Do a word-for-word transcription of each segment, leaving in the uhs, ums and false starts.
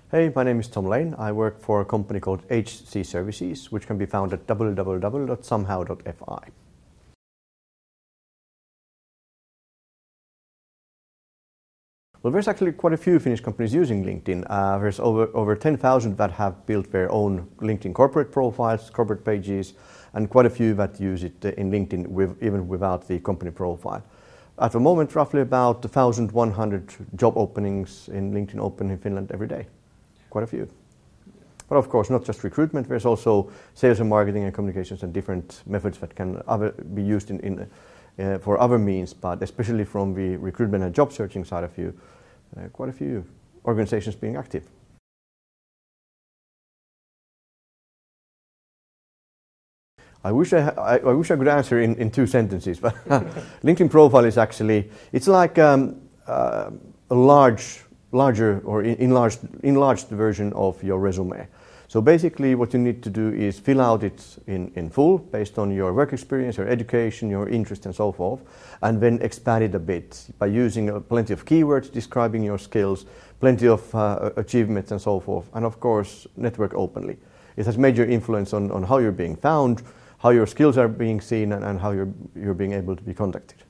Hey, my name is Tom Lane. I work for a company called H C Services, which can be found at w w w dot somehow dot f i. Well, there's actually quite a few Finnish companies using LinkedIn. Uh, there's over over ten thousand that have built their own LinkedIn corporate profiles, corporate pages, and quite a few that use it in LinkedIn with, even without the company profile. At the moment, roughly about one thousand one hundred job openings in LinkedIn open in Finland every day. Quite a few. But of course, not just recruitment, there's also sales and marketing and communications and different methods that can other, be used in, in, uh, for other means, but especially from the recruitment and job searching side of you, uh, quite a few organizations being active. I wish I, I, I wish I could answer in, in two sentences, but LinkedIn profile is actually, it's like um, uh, a large larger or enlarged, enlarged version of your resume. So basically what you need to do is fill out it in, in full based on your work experience, your education, your interest and so forth, and then expand it a bit by using uh, plenty of keywords describing your skills, plenty of uh, achievements and so forth, and of course network openly. It has major influence on, on how you're being found, how your skills are being seen, and, and how you're, you're being able to be contacted.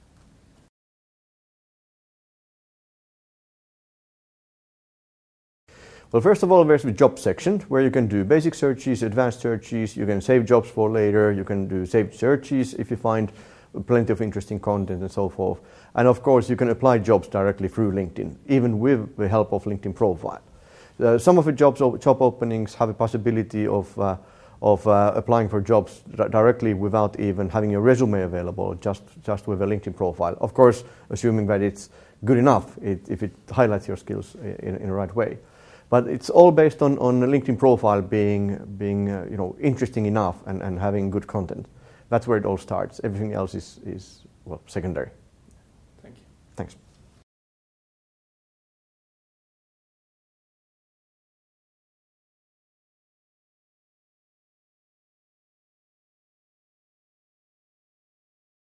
Well, first of all, there's the job section where you can do basic searches, advanced searches, you can save jobs for later, you can do saved searches if you find plenty of interesting content and so forth. And of course, you can apply jobs directly through LinkedIn, even with the help of LinkedIn profile. Uh, some of the jobs, job openings have a possibility of, uh, of uh, applying for jobs directly without even having your resume available, just, just with a LinkedIn profile. Of course, assuming that it's good enough, it, if it highlights your skills in, in the right way. But it's all based on, on a LinkedIn profile being, being uh, you know, interesting enough and, and having good content. That's where it all starts. Everything else is, is well, secondary. Thank you. Thanks.